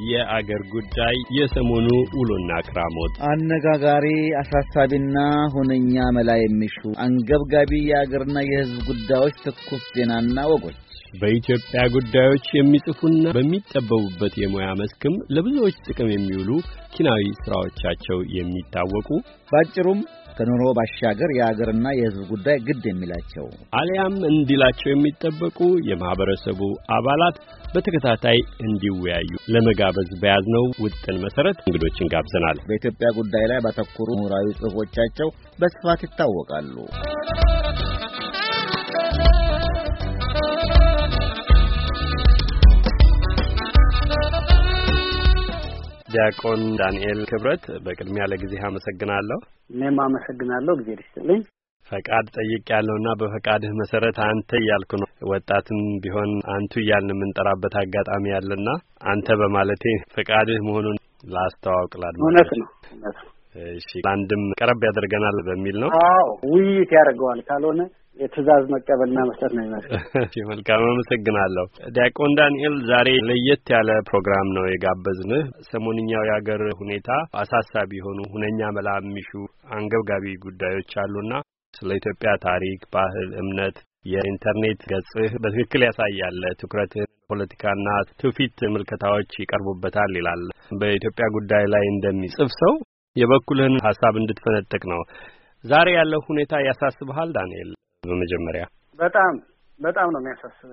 የአገር ጉዳይ የሰሞኑ ውሎና ክራሞት አነጋጋሪ አሳሳቢና ሁነኛ መላ የሚሹ አንገብጋቢ የአገርና የሕዝብ ጉዳዮች ትኩስ ዜናና ወጎች በኢትዮጵያ ጉዳዮች የሚጽፉና በሚጠበቡበት የሙያ መስክም ለብዙዎች ጥቅም የሚውሉ ኪናዊ ስራዎቻቸው የሚታወቁ ባጭሩም ከኑሮ ባሻገር የአገርና የሕዝብ ጉዳይ ግድ የሚላቸው አሊያም እንዲላቸው የሚጠበቁ የማህበረሰቡ አባላት በተከታታይ እንዲወያዩ ለመጋበዝ በያዝነው ውጥን መሰረት እንግዶችን ጋብዘናል። በኢትዮጵያ ጉዳይ ላይ ባተኮሩ ምሁራዊ ጽሑፎቻቸው በስፋት ይታወቃሉ። ዲያቆን ዳንኤል ክብረት በቅድሚያ ለጊዜህ አመሰግናለሁ። እኔም አመሰግናለሁ። ጊዜ ይስጥልኝ። ፈቃድ ጠይቄያለሁና በፈቃድህ መሰረት አንተ እያልኩ ነው። ወጣትም ቢሆን አንቱ እያልን የምንጠራበት አጋጣሚ ያለና አንተ በማለቴ ፈቃድህ መሆኑን ላስተዋውቅ እውነት ነው። እሺ፣ አንድም ቀረብ ያደርገናል በሚል ነው። አዎ፣ ውይይት ያደርገዋል። ካልሆነ የትእዛዝ መቀበልና መስጠት ነው የሚመስለው። እሺ፣ መልካም አመሰግናለሁ። ዲያቆን ዳንኤል ዛሬ ለየት ያለ ፕሮግራም ነው የጋበዝንህ። ሰሞንኛው የአገር ሁኔታ አሳሳቢ የሆኑ ሁነኛ መላ የሚሹ አንገብጋቢ ጉዳዮች አሉና ስለ ኢትዮጵያ ታሪክ፣ ባህል፣ እምነት የኢንተርኔት ገጽህ በትክክል ያሳያል። ትኩረትህ ፖለቲካና ትውፊት ምልከታዎች ይቀርቡበታል ይላል። በኢትዮጵያ ጉዳይ ላይ እንደሚጽፍ ሰው የበኩልህን ሐሳብ እንድትፈነጥቅ ነው። ዛሬ ያለው ሁኔታ ያሳስብሃል ዳንኤል? በመጀመሪያ በጣም ነው የሚያሳስበኝ።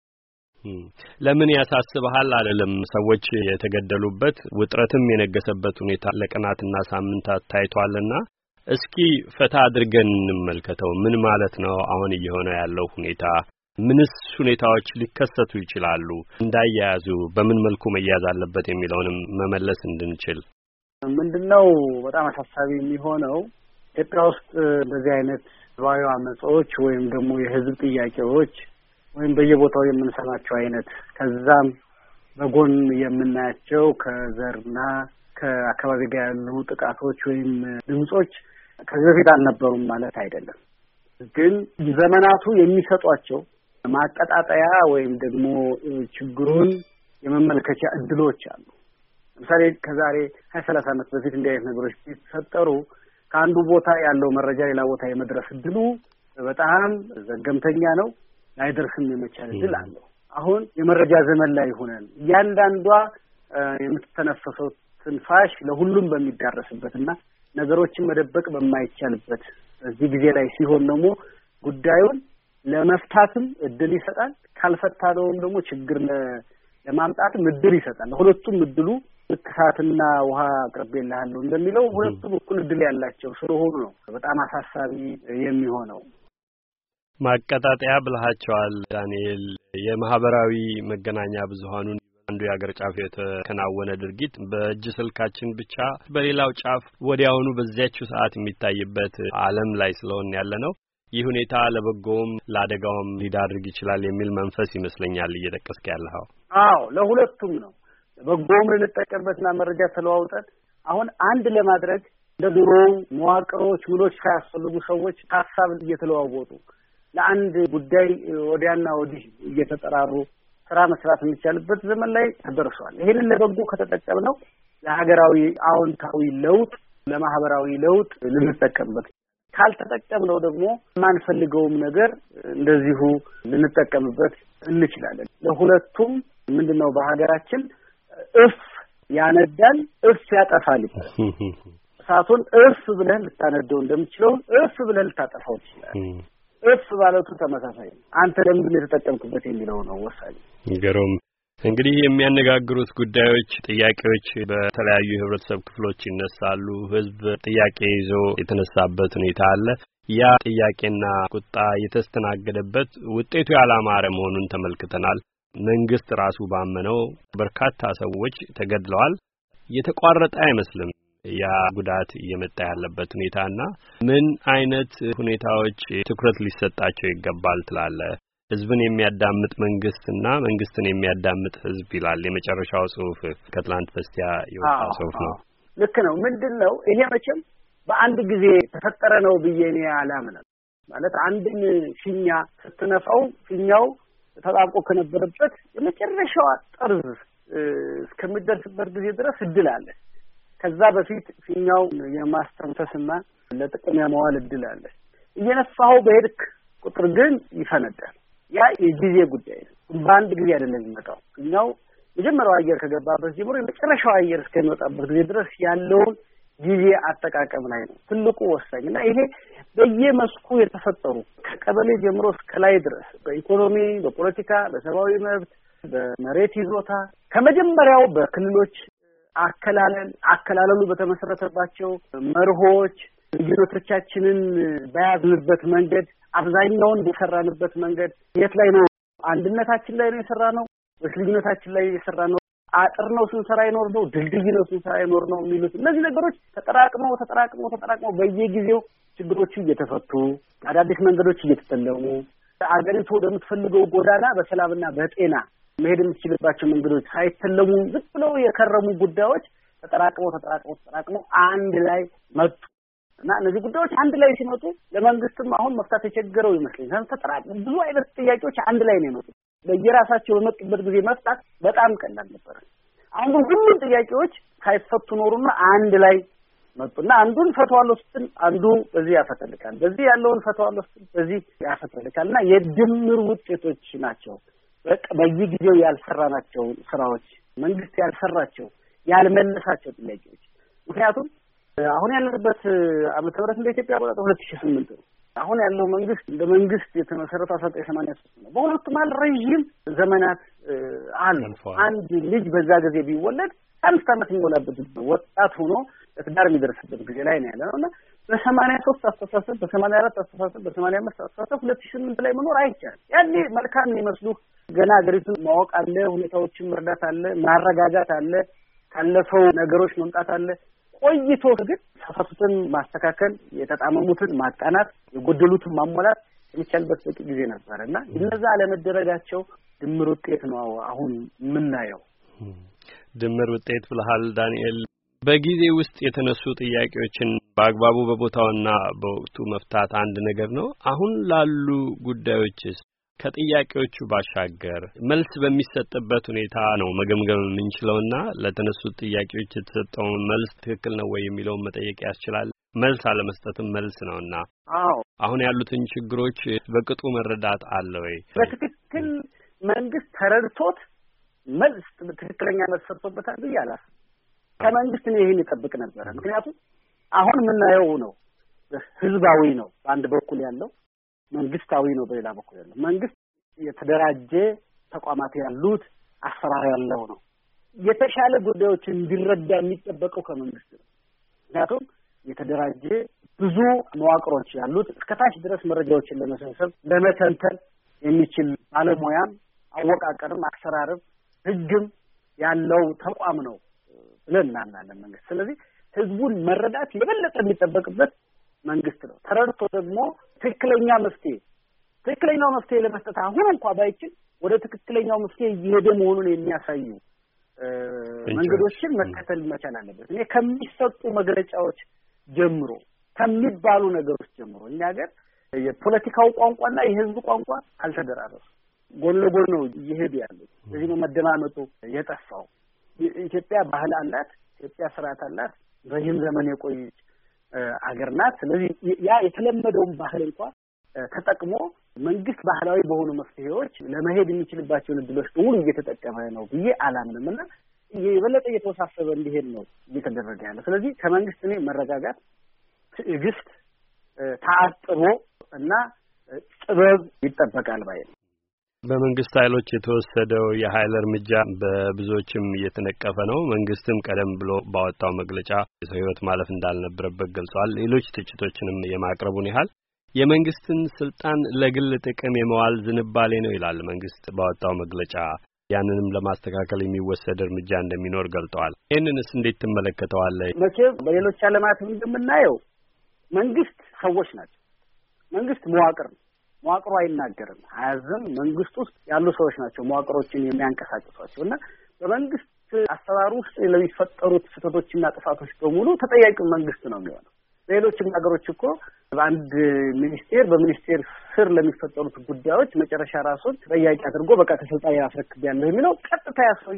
ለምን ያሳስብሃል አለለም። ሰዎች የተገደሉበት ውጥረትም የነገሰበት ሁኔታ ለቀናትና ሳምንታት ታይቷልና እስኪ ፈታ አድርገን እንመልከተው። ምን ማለት ነው አሁን እየሆነ ያለው ሁኔታ? ምንስ ሁኔታዎች ሊከሰቱ ይችላሉ? እንዳያያዙ በምን መልኩ መያዝ አለበት የሚለውንም መመለስ እንድንችል ምንድነው በጣም አሳሳቢ የሚሆነው ኢትዮጵያ ውስጥ እንደዚህ አይነት ህዝባዊ አመጾች ወይም ደግሞ የህዝብ ጥያቄዎች ወይም በየቦታው የምንሰማቸው አይነት ከዛም በጎን የምናያቸው ከዘርና ከአካባቢ ጋር ያሉ ጥቃቶች ወይም ድምጾች ከዚህ በፊት አልነበሩም ማለት አይደለም። ግን ዘመናቱ የሚሰጧቸው ማቀጣጠያ ወይም ደግሞ ችግሩን የመመልከቻ እድሎች አሉ። ለምሳሌ ከዛሬ 20-30 ዓመት በፊት እንዲህ አይነት ነገሮች ሲፈጠሩ ከአንዱ ቦታ ያለው መረጃ ሌላ ቦታ የመድረስ እድሉ በጣም ዘገምተኛ ነው። ላይደርስም የመቻል እድል አለው። አሁን የመረጃ ዘመን ላይ ሆነን እያንዳንዷ የምትተነፈሰው ትንፋሽ ለሁሉም በሚዳረስበትና ነገሮችን መደበቅ በማይቻልበት እዚህ ጊዜ ላይ ሲሆን ደግሞ ጉዳዩን ለመፍታትም እድል ይሰጣል። ካልፈታነውም ደግሞ ችግር ለማምጣትም እድል ይሰጣል። ለሁለቱም እድሉ እሳትና ውሃ አቅርቤልሃለሁ እንደሚለው ሁለቱም እኩል እድል ያላቸው ስለሆኑ ነው በጣም አሳሳቢ የሚሆነው። ማቀጣጠያ ብለሃቸዋል ዳንኤል። የማህበራዊ መገናኛ ብዙሃኑን አንዱ የአገር ጫፍ የተከናወነ ድርጊት በእጅ ስልካችን ብቻ በሌላው ጫፍ ወዲያውኑ በዚያችው ሰዓት የሚታይበት ዓለም ላይ ስለሆነ ያለ ነው። ይህ ሁኔታ ለበጎም ለአደጋውም ሊዳርግ ይችላል የሚል መንፈስ ይመስለኛል እየጠቀስክ ያለኸው። አዎ፣ ለሁለቱም ነው። በጎም ልንጠቀምበትና መረጃ ተለዋውጠን አሁን አንድ ለማድረግ እንደ ድሮ መዋቅሮች ምኖች ሳያስፈልጉ ሰዎች ሀሳብ እየተለዋወጡ ለአንድ ጉዳይ ወዲያና ወዲህ እየተጠራሩ ስራ መስራት የሚቻልበት ዘመን ላይ ተደርሷል። ይሄንን ለበጎ ከተጠቀምነው ለሀገራዊ አዎንታዊ ለውጥ፣ ለማህበራዊ ለውጥ ልንጠቀምበት፣ ካልተጠቀምነው ደግሞ የማንፈልገውም ነገር እንደዚሁ ልንጠቀምበት እንችላለን። ለሁለቱም ምንድነው በሀገራችን እፍ ያነዳል፣ እፍ ያጠፋል ይባላል። እሳቱን እፍ ብለህ ልታነደው እንደምትችለው እፍ ብለህ ልታጠፋው ትችላለህ። እፍ ባለቱ ተመሳሳይ ነው። አንተ ለምንድን ነው የተጠቀምክበት የሚለው ነው ወሳኝ። ገሮም እንግዲህ የሚያነጋግሩት ጉዳዮች፣ ጥያቄዎች በተለያዩ የህብረተሰብ ክፍሎች ይነሳሉ። ህዝብ ጥያቄ ይዞ የተነሳበት ሁኔታ አለ። ያ ጥያቄና ቁጣ የተስተናገደበት ውጤቱ ያላማረ መሆኑን ተመልክተናል። መንግስት ራሱ ባመነው በርካታ ሰዎች ተገድለዋል። የተቋረጠ አይመስልም ያ ጉዳት እየመጣ ያለበት ሁኔታና ምን አይነት ሁኔታዎች ትኩረት ሊሰጣቸው ይገባል ትላለህ? ህዝብን የሚያዳምጥ መንግስትና መንግስትን የሚያዳምጥ ህዝብ ይላል የመጨረሻው ጽሁፍ። ከትላንት በስቲያ የወጣ ጽሁፍ ነው። ልክ ነው። ምንድነው ይሄ? መቼም በአንድ ጊዜ ተፈጠረ ነው ብዬ እኔ አላምንም። ማለት አንድን ፊኛ ስትነፋው ፊኛው ተጣብቆ ከነበረበት የመጨረሻው ጠርዝ እስከሚደርስበት ጊዜ ድረስ እድል አለ። ከዛ በፊት ፊኛው የማስተንፈስና ለጥቅም የመዋል እድል አለ። እየነፋው በሄድክ ቁጥር ግን ይፈነዳል። ያ የጊዜ ጉዳይ ነው። በአንድ ጊዜ አይደለም የሚመጣው። ፊኛው መጀመሪያው አየር ከገባበት ጀምሮ የመጨረሻው አየር እስከሚወጣበት ጊዜ ድረስ ያለውን ጊዜ አጠቃቀም ላይ ነው ትልቁ ወሳኝና ይሄ በየመስኩ የተፈጠሩ ከቀበሌ ጀምሮ እስከ ላይ ድረስ በኢኮኖሚ፣ በፖለቲካ፣ በሰብአዊ መብት፣ በመሬት ይዞታ ከመጀመሪያው በክልሎች አከላለሉ በተመሰረተባቸው መርሆች ልዩነቶቻችንን በያዝንበት መንገድ አብዛኛውን በሰራንበት መንገድ የት ላይ ነው? አንድነታችን ላይ ነው የሰራነው ወይስ ልዩነታችን ላይ የሰራነው? አጥር ነው ስንሰራ ይኖር ነው? ድልድይ ነው ስንሰራ ይኖር ነው? የሚሉት እነዚህ ነገሮች ተጠራቅመው በየጊዜው ችግሮቹ እየተፈቱ አዳዲስ መንገዶች እየተጠለሙ አገሪቱ ወደምትፈልገው ጎዳና በሰላምና በጤና መሄድ የምትችልባቸው መንገዶች ሳይተለሙ ዝም ብለው የከረሙ ጉዳዮች ተጠራቅመው አንድ ላይ መጡ እና እነዚህ ጉዳዮች አንድ ላይ ሲመጡ ለመንግስትም አሁን መፍታት የቸገረው ይመስለኛል። ተጠራቅመው ብዙ አይነት ጥያቄዎች አንድ ላይ ነው የመጡት። በየራሳቸው በመጡበት ጊዜ መፍታት በጣም ቀላል ነበር። አሁን ሁሉም ጥያቄዎች ሳይፈቱ ኖሩና አንድ ላይ መጡና አንዱን ፈተዋለሁ ስትል አንዱ በዚህ ያፈተልካል፣ በዚህ ያለውን ፈተዋለሁ ስትል በዚህ ያፈተልካልና የድምር ውጤቶች ናቸው። በቃ በየጊዜው ያልሰራናቸው ስራዎች፣ መንግስት ያልሰራቸው ያልመለሳቸው ጥያቄዎች። ምክንያቱም አሁን ያለበት ዓመተ ምህረት እንደ ኢትዮጵያ አቆጣጠር 2008 ነው። አሁን ያለው መንግስት እንደ መንግስት የተመሰረተው 1983 ነው። በሁለቱ መሀል ረዥም ዘመናት አሉ። አንድ ልጅ በዛ ጊዜ ቢወለድ 5 ዓመት የሚሞላበት ወጣት ሆኖ ለትዳር የሚደርስበት ጊዜ ላይ ነው ያለነው እና በ83 አስተሳሰብ፣ በ84 አስተሳሰብ፣ በ85 አስተሳሰብ 2008 ላይ መኖር አይቻልም። ያኔ መልካም የሚመስሉ ገና ሀገሪቱን ማወቅ አለ፣ ሁኔታዎችን መርዳት አለ፣ ማረጋጋት አለ፣ ካለፈው ነገሮች መምጣት አለ። ቆይቶ ግን ተሳሳቱትን ማስተካከል፣ የተጣመሙትን ማቃናት፣ የጎደሉትን ማሟላት የሚቻልበት በቂ ጊዜ ነበር እና እነዛ አለመደረጋቸው ድምር ውጤት ነው አሁን የምናየው። ድምር ውጤት ብለሃል ዳንኤል። በጊዜ ውስጥ የተነሱ ጥያቄዎችን በአግባቡ በቦታውና በወቅቱ መፍታት አንድ ነገር ነው። አሁን ላሉ ጉዳዮችስ ከጥያቄዎቹ ባሻገር መልስ በሚሰጥበት ሁኔታ ነው መገምገም የምንችለውና ለተነሱት ጥያቄዎች የተሰጠውን መልስ ትክክል ነው ወይ የሚለውን መጠየቅ ያስችላል። መልስ አለመስጠትም መልስ ነውና አሁን ያሉትን ችግሮች በቅጡ መረዳት አለ ወይ? በትክክል መንግስት ተረድቶት መልስ ትክክለኛ መልስ ሰጥቶበታል ብዬ አላስብም። ከመንግስት ነው ይሄን ይጠብቅ ነበር። ምክንያቱም አሁን የምናየው ነው ህዝባዊ ነው በአንድ በኩል ያለው፣ መንግስታዊ ነው በሌላ በኩል ያለው። መንግስት የተደራጀ ተቋማት ያሉት አሰራር ያለው ነው። የተሻለ ጉዳዮችን እንዲረዳ የሚጠበቀው ከመንግስት ነው። ምክንያቱም የተደራጀ ብዙ መዋቅሮች ያሉት እስከታች ድረስ መረጃዎችን ለመሰብሰብ ለመተንተን የሚችል ባለሙያም አወቃቀርም አሰራርም ህግም ያለው ተቋም ነው ብለን እናምናለን መንግስት። ስለዚህ ህዝቡን መረዳት የበለጠ የሚጠበቅበት መንግስት ነው። ተረድቶ ደግሞ ትክክለኛው መፍትሄ ለመስጠት አሁን እንኳን ባይችል ወደ ትክክለኛው መፍትሄ እየሄደ መሆኑን የሚያሳዩ መንገዶችን መከተል መቻል አለበት። እኔ ከሚሰጡ መግለጫዎች ጀምሮ ከሚባሉ ነገሮች ጀምሮ እኛ ሀገር የፖለቲካው ቋንቋና የህዝብ ቋንቋ አልተደራረሱ፣ ጎን ለጎን ነው እየሄዱ ያሉት። ስለዚህ ነው መደማመጡ የጠፋው። ኢትዮጵያ ባህል አላት፣ ኢትዮጵያ ስርዓት አላት፣ ረጅም ዘመን የቆየች አገር ናት። ስለዚህ ያ የተለመደውን ባህል እንኳን ተጠቅሞ መንግስት ባህላዊ በሆኑ መፍትሄዎች ለመሄድ የሚችልባቸውን እድሎች በሙሉ እየተጠቀመ ነው ብዬ አላምንም እና የበለጠ እየተወሳሰበ እንዲሄድ ነው እየተደረገ ያለው። ስለዚህ ከመንግስት እኔ መረጋጋት፣ ትዕግስት፣ ተአጥቦ እና ጥበብ ይጠበቃል ባይ ነው። በመንግስት ኃይሎች የተወሰደው የኃይል እርምጃ በብዙዎችም እየተነቀፈ ነው። መንግስትም ቀደም ብሎ ባወጣው መግለጫ የሰው ሕይወት ማለፍ እንዳልነበረበት ገልጿል። ሌሎች ትችቶችንም የማቅረቡን ያህል የመንግስትን ስልጣን ለግል ጥቅም የመዋል ዝንባሌ ነው ይላል መንግስት ባወጣው መግለጫ። ያንንም ለማስተካከል የሚወሰድ እርምጃ እንደሚኖር ገልጠዋል። ይህንንስ እንዴት ትመለከተዋለህ? መቼም በሌሎች ዓለማት እንደምናየው መንግስት ሰዎች ናቸው። መንግስት መዋቅር ነው። መዋቅሩ አይናገርም፣ አያዝም። መንግስት ውስጥ ያሉ ሰዎች ናቸው መዋቅሮችን የሚያንቀሳቅሷቸው እና በመንግስት አሰራር ውስጥ ለሚፈጠሩት ስህተቶችና ጥፋቶች በሙሉ ተጠያቂው መንግስት ነው የሚሆነው። ሌሎችም ሀገሮች እኮ በአንድ ሚኒስቴር በሚኒስቴር ስር ለሚፈጠሩት ጉዳዮች መጨረሻ ራሱን ተጠያቂ አድርጎ በቃ ተሰልጣኝ ያስረክባለሁ የሚለው ቀጥታ ያሰውዬ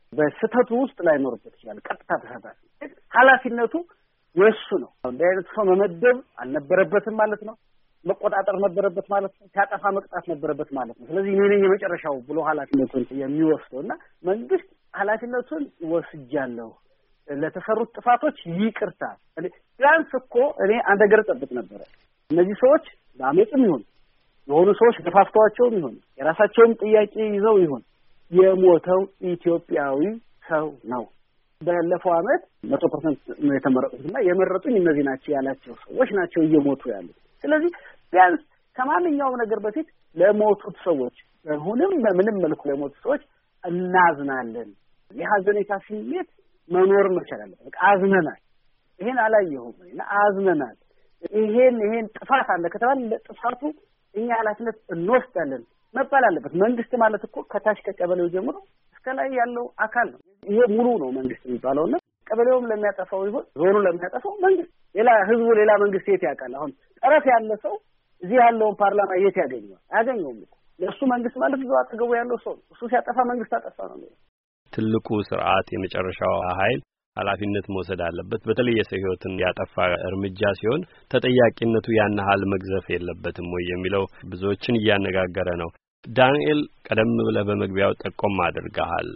በስተቱ ውስጥ ላይ ኖርበት ይችላል። ቀጥታ ተሳታፊ ኃላፊነቱ የሱ ነው። እንደ አይነት ሰው መመደብ አልነበረበትም ማለት ነው። መቆጣጠር ነበረበት ማለት ነው። ሲያጠፋ መቅጣት ነበረበት ማለት ነው። ስለዚህ እኔ ነኝ የመጨረሻው ብሎ ኃላፊነቱን የሚወስደውና መንግስት ኃላፊነቱን ወስጃለሁ ለተሰሩት ጥፋቶች ይቅርታ ቢያንስ እኮ እኔ አንድ ነገር ጠብቅ ነበር። እነዚህ ሰዎች በአመፅም ይሁን የሆኑ ሰዎች ገፋፍተዋቸውም ይሁን የራሳቸውን ጥያቄ ይዘው ይሁን የሞተው ኢትዮጵያዊ ሰው ነው። ባለፈው አመት 100% ነው የተመረጡትና የመረጡኝ እነዚህ ናቸው ያላቸው ሰዎች ናቸው እየሞቱ ያሉት። ስለዚህ ቢያንስ ከማንኛውም ነገር በፊት ለሞቱት ሰዎች በምንም መልኩ ለሞቱት ሰዎች እናዝናለን። የሀዘኔታ ስሜት መኖር መቻል አለበት። አዝነናል፣ ይሄን አላየሁም እና አዝነናል። ይሄን ጥፋት አለ ከተባለ ለጥፋቱ እኛ ኃላፊነት እንወስዳለን መባል አለበት። መንግስት ማለት እኮ ከታች ከቀበሌው ጀምሮ እስከ ላይ ያለው አካል ነው። ይሄ ሙሉ ነው መንግስት የሚባለውና ቀበሌውም ለሚያጠፋው ይሁን ዞኑ ለሚያጠፋው መንግስት ህዝቡ ሌላ መንግስት የት ያውቃል? አሁን ጠረፍ ያለ ሰው እዚህ ያለውን ፓርላማ የት ያገኘዋል? አያገኘውም እኮ። ለእሱ መንግስት ማለት እዛው አጠገቡ ያለው ሰው እሱ ሲያጠፋ መንግስት አጠፋ ነው። ትልቁ ስርዓት የመጨረሻው ኃይል ኃላፊነት መውሰድ አለበት። በተለይ የሰው ህይወትን ያጠፋ እርምጃ ሲሆን ተጠያቂነቱ ያን ያህል መግዘፍ የለበትም ወይ የሚለው ብዙዎችን እያነጋገረ ነው። ዳንኤል ቀደም ብለህ በመግቢያው ጠቆም አድርገሃል።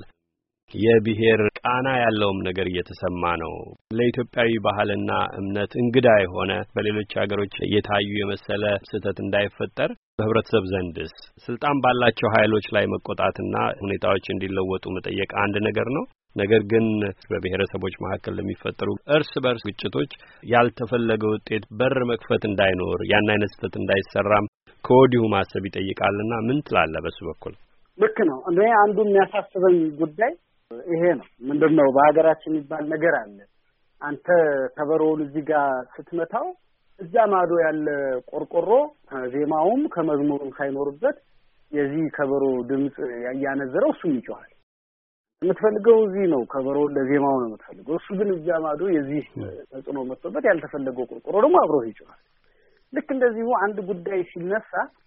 የብሔር ቃና ያለውም ነገር እየተሰማ ነው። ለኢትዮጵያዊ ባህልና እምነት እንግዳ የሆነ በሌሎች ሀገሮች የታዩ የመሰለ ስህተት እንዳይፈጠር በህብረተሰብ ዘንድስ ስልጣን ባላቸው ኃይሎች ላይ መቆጣትና ሁኔታዎች እንዲለወጡ መጠየቅ አንድ ነገር ነው። ነገር ግን በብሔረሰቦች መካከል ለሚፈጠሩ እርስ በርስ ግጭቶች ያልተፈለገ ውጤት በር መክፈት እንዳይኖር ያን አይነት ስህተት እንዳይሰራም ከወዲሁ ማሰብ ይጠይቃልና ምን ትላለህ? በሱ በኩል ልክ ነው። እኔ አንዱ የሚያሳስበኝ ጉዳይ ይሄ ነው። ምንድነው በሀገራችን የሚባል ነገር አለ። አንተ ከበሮውን እዚህ ጋር ስትመታው እዛ ማዶ ያለ ቆርቆሮ ዜማውም ከመዝሙሩም ሳይኖርበት የዚህ ከበሮ ድምጽ ያያነዘረው እሱም ይጮሃል። የምትፈልገው እዚህ ነው፣ ከበሮ ለዜማው ነው የምትፈልገው። እሱ ግን እዛ ማዶ የዚህ ተጽዕኖ መጥቶበት ያልተፈለገው ቆርቆሮ ደግሞ አብሮ ይጮሃል። ልክ እንደዚሁ አንድ ጉዳይ ሲነሳ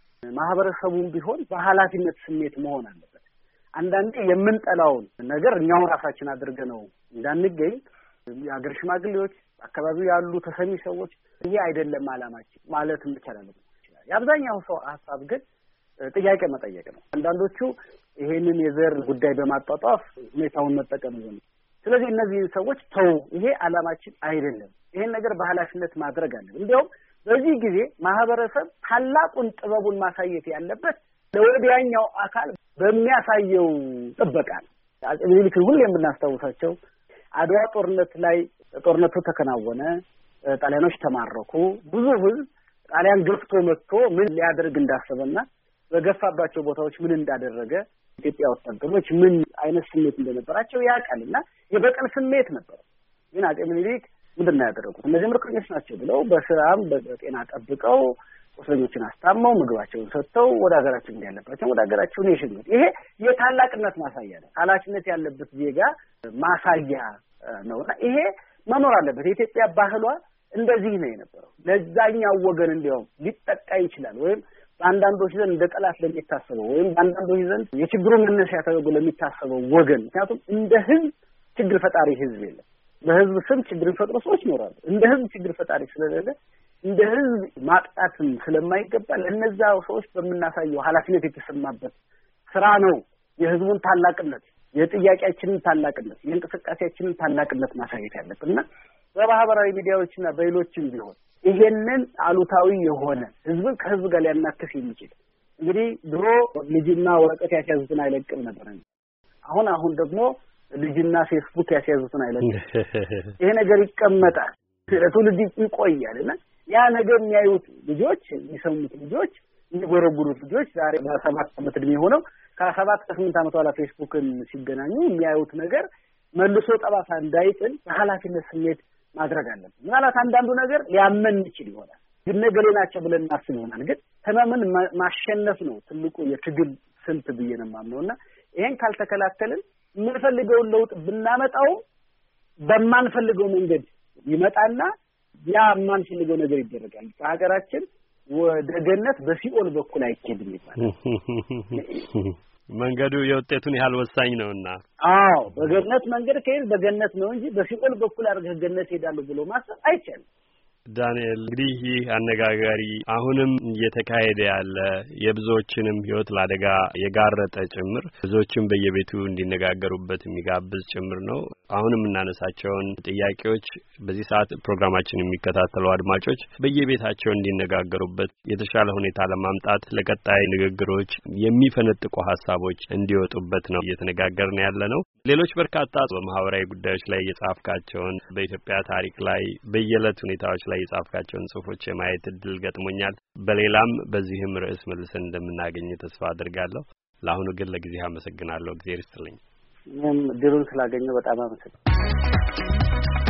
ማህበረሰቡም ቢሆን በኃላፊነት ስሜት መሆን አለበት። አንዳንዴ የምንጠላውን ነገር እኛው ራሳችን አድርገነው እንዳንገኝ የአገር ሽማግሌዎች፣ አካባቢው ያሉ ተሰሚ ሰዎች ይሄ አይደለም አላማችን ማለት እንችላለን። የአብዛኛው ሰው ሀሳብ ግን ጥያቄ መጠየቅ ነው። አንዳንዶቹ ይሄንን የዘር ጉዳይ በማጣጣፍ ሁኔታውን መጠቀም ነው። ስለዚህ እነዚህ ሰዎች ተው፣ ይሄ አላማችን አይደለም፣ ይሄን ነገር በኃላፊነት ማድረግ አለብን። እንዲያውም በዚህ ጊዜ ማህበረሰብ ታላቁን ጥበቡን ማሳየት ያለበት ለወዲያኛው አካል በሚያሳየው ጥበቃ ነው። አጼ ምኒልክ ሁሉ የምናስታውሳቸው አድዋ ጦርነት ላይ ጦርነቱ ተከናወነ፣ ጣሊያኖች ተማረኩ፣ ብዙ ህዝብ ጣሊያን ገፍቶ መጥቶ ምን ሊያደርግ እንዳሰበና በገፋባቸው ቦታዎች ምን እንዳደረገ ኢትዮጵያ ወጣቶች ምን አይነት ስሜት እንደነበራቸው ያውቃልና የበቀል ስሜት ነበር። ግን አጼ ምኒልክ ምንድን ነው ያደረጉት? እነዚህ ምርኮኞች ናቸው ብለው በሰላም በጤና ጠብቀው ቁስለኞችን አስታመው ምግባቸውን ሰጥተው ወደ ሀገራቸው እንዲያለባቸው ወደ ሀገራቸው ነው የሸኙት። ይሄ የታላቅነት ማሳያ ነው። ኃላፊነት ያለበት ዜጋ ማሳያ ነውና ይሄ መኖር አለበት። የኢትዮጵያ ባህሏ እንደዚህ ነው የነበረው። ለዛኛው ወገን እንዲያውም ሊጠቃ ይችላል ወይም በአንዳንዶች ዘንድ እንደ ጠላት ለሚታሰበው ወይም በአንዳንዶች ዘንድ የችግሩ መነሻ ተደርጎ ለሚታሰበው ወገን፣ ምክንያቱም እንደ ህዝብ ችግር ፈጣሪ ህዝብ የለም። በህዝብ ስም ችግር ፈጥሮ ሰዎች ይኖራሉ። እንደ ህዝብ ችግር ፈጣሪ ስለሌለ እንደ ህዝብ ማጥቃትም ስለማይገባ ለነዛ ሰዎች በምናሳየው ኃላፊነት የተሰማበት ስራ ነው የህዝቡን ታላቅነት፣ የጥያቄያችንን ታላቅነት፣ የእንቅስቃሴያችንን ታላቅነት ማሳየት ያለብንና በማህበራዊ ሚዲያዎችና በሌሎችም ቢሆን ይሄንን አሉታዊ የሆነ ህዝብን ከህዝብ ጋር ሊያናክስ የሚችል እንግዲህ ድሮ ልጅና ወረቀት ያስያዙትን አይለቅም ነበር። አሁን ደግሞ ልጅና ፌስቡክ ያስያዙትን አይለቅም። ይሄ ነገር ይቀመጣል፣ ለትውልድ ይቆያልና ያ ነገር የሚያዩት ልጆች፣ የሚሰሙት ልጆች፣ የሚጎረጉሩት ልጆች ዛሬ በ7 ዓመት እድሜ ሆነው ከ7 ከ8 ዓመት በኋላ ፌስቡክን ሲገናኙ የሚያዩት ነገር መልሶ ጠባሳ እንዳይጥል በኃላፊነት ስሜት ማድረግ አለብን። ምናልባት አንዳንዱ ነገር ሊያመን ይችል ይሆናል፣ ግን ነገሌ ናቸው ብለን እናስብ ይሆናል። ግን ህመምን ማሸነፍ ነው ትልቁ የትግል ስልት ብዬ ነው የማምነውና ይሄን ካልተከላከልን የምንፈልገውን ለውጥ ብናመጣው በማንፈልገው መንገድ ይመጣና ያ የማንፈልገው ነገር ይደረጋል። በሀገራችን ወደ ገነት በሲኦል በኩል አይኬድም ይባላል። መንገዱ የውጤቱን ያህል ወሳኝ ነውና። አዎ በገነት መንገድ ከሄድ በገነት ነው እንጂ በሲኦል በኩል አድርገህ ገነት ሄዳለሁ ብሎ ማሰብ አይቻልም። ዳንኤል እንግዲህ ይህ አነጋጋሪ አሁንም እየተካሄደ ያለ የብዙዎችንም ሕይወት ለአደጋ የጋረጠ ጭምር ብዙዎችም በየቤቱ እንዲነጋገሩበት የሚጋብዝ ጭምር ነው። አሁንም እናነሳቸውን ጥያቄዎች በዚህ ሰዓት ፕሮግራማችን የሚከታተሉ አድማጮች በየቤታቸው እንዲነጋገሩበት የተሻለ ሁኔታ ለማምጣት ለቀጣይ ንግግሮች የሚፈነጥቁ ሀሳቦች እንዲወጡበት ነው እየተነጋገርን ያለ ነው። ሌሎች በርካታ በማህበራዊ ጉዳዮች ላይ የጻፍካቸውን በኢትዮጵያ ታሪክ ላይ በየዕለት ሁኔታዎች ላይ የጻፍካቸውን ጽሁፎች የማየት እድል ገጥሞኛል። በሌላም በዚህም ርዕስ መልሰን እንደምናገኝ ተስፋ አድርጋለሁ። ለአሁኑ ግን ለጊዜህ አመሰግናለሁ። እግዚአብሔር ይስጥልኝ። እኔም እድሉን ስላገኘሁ በጣም አመሰግናለሁ።